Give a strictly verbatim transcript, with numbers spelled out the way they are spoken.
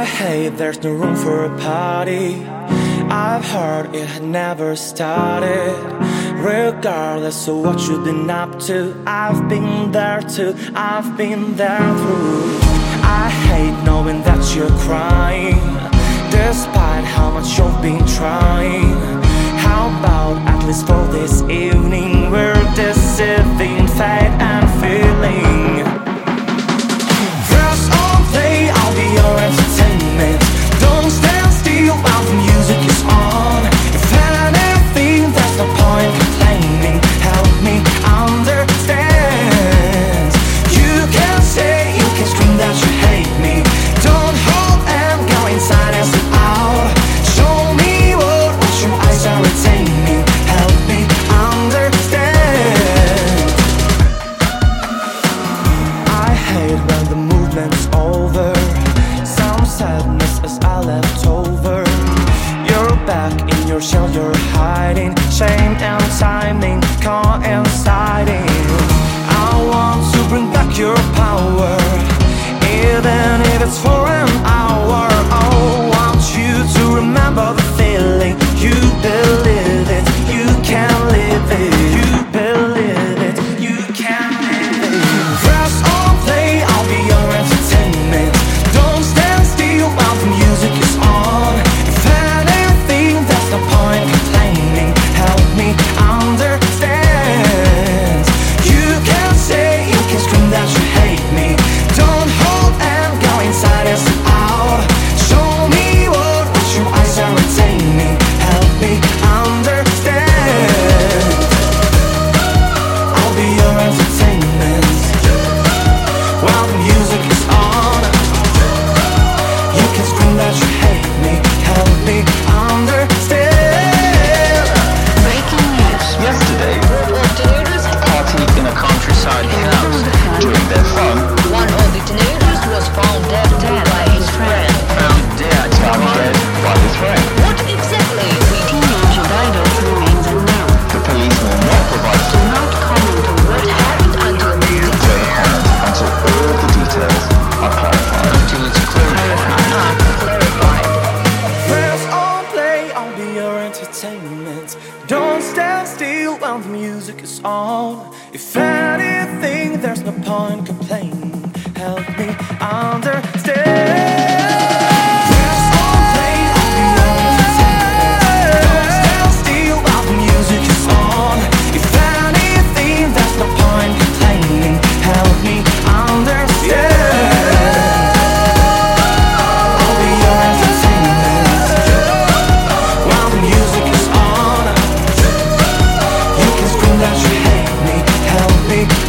hate there's no room for a party. I've heard it had never started. Regardless of what you've been up to, I've been there too, I've been there through. I hate knowing that you're crying, despite how much you've been trying. How about at least for this evening we're deceiving fate and feeling. Press on play, I'll be your entertainment. Don't stand still while the music is on. If anything, there's no point complaining. Help me understand. You can say, you can scream that you hate me. Don't hold and go inside and sit out. Show me what, what your eyes are retaining. Help me understand. I hate when the movement's over. Some sadness as I left over. You're back in your shell, you're hiding. Shame and timing coinciding. I want to bring back your power, even if it's for an hour. I want you to remember the feeling. You believe it, you can live it. You believe it, you can live it. Press on play, I'll be your entertainment. Don't stand still while the music is on. If anything, there's no point complaining. Help me understand. You can say, you can scream that you hate me. Don't hold and go inside and sit out. Show me what, what your eyes are retaining. Help me understand. I'll be your entertainment while the music is on. You can scream that you hate me. Help me understand. Breaking news. Yesterday, What teenagers? a party in a countryside house. During their fun, One of the teenagers was found dead by his friend. found dead, found dead by his friend. What exactly? The teenager died of remains unknown. The police will not provide Do not comment on what happened until the further details comment until all the details are clarified. Until it's clarified. are clarified. Press on play, I'll be your entertainment. Don't stand still while the music is on. If anything, there's no point complaining. Help me understand. Press on play, I'll be your entertainment. Don't stand still while the music is on. If anything, there's no point complaining. Help me understand. I'll be your entertainment while the music is on. You can scream that you hate me. Help me